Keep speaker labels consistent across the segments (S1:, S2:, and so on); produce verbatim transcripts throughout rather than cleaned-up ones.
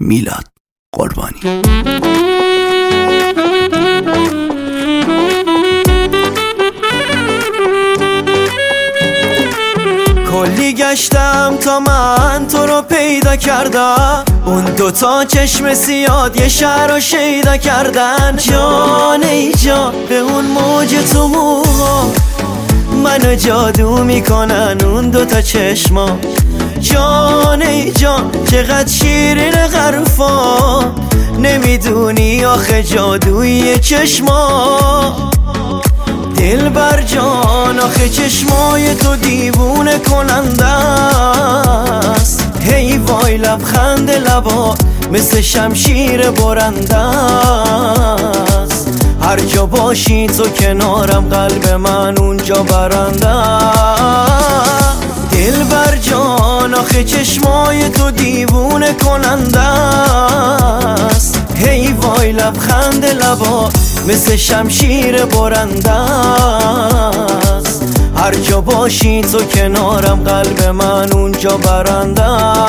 S1: میلاد قربانی.
S2: کلی گشتم تا من تو رو پیدا کردم، اون دوتا چشم سیاد یه شهر رو شیدا کردن. جان ای جان به اون موج تو موها منو جادو میکنن اون دوتا چشما. جان ای جان چقدر شیرین حرفا، نمیدونی آخه جادوی چشما. دل بر جان آخه چشمای تو دیوونه کننده است. هی وای لبخند لبا مثل شمشیر برنده است. هر جا باشی تو کنارم قلب من اونجا برنده. دل بر جان آخه چشمای تو دیوونه کننده است. هی وای لبخند لبا مثل شمشیر برنده است. هر جا باشی تو کنارم قلب من اونجا برنده.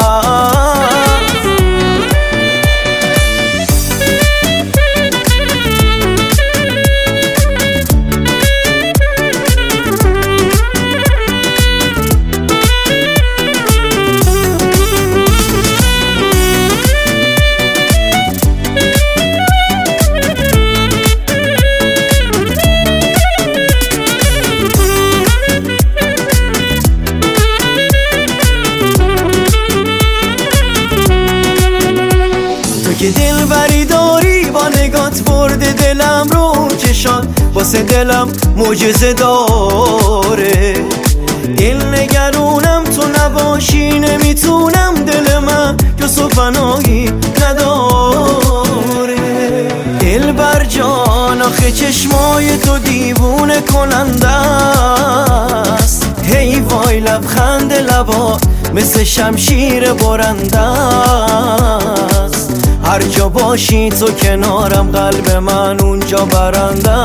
S2: که دل بری داری با نگات برده دلم رو چشات، واسه دلم معجزه داره. دل نگرونم تو نباشی نمیتونم، دل من جز تو پناهی نداره. دل بر جان آخه چشمای تو دیوونه کننده است. هی وای لبخند لبا مثل شمشیر برنده است. هر جا باشی تو کنارم قلب من اونجا برنده.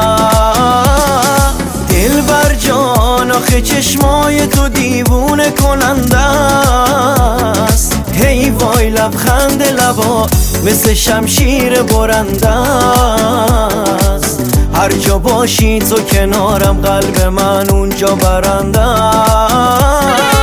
S2: دل بر جان آخه چشمای تو دیوونه کننده است. هی وای لبخند لبا مثل شمشیر برنده است. هر جا باشی تو کنارم قلب من اونجا برنده.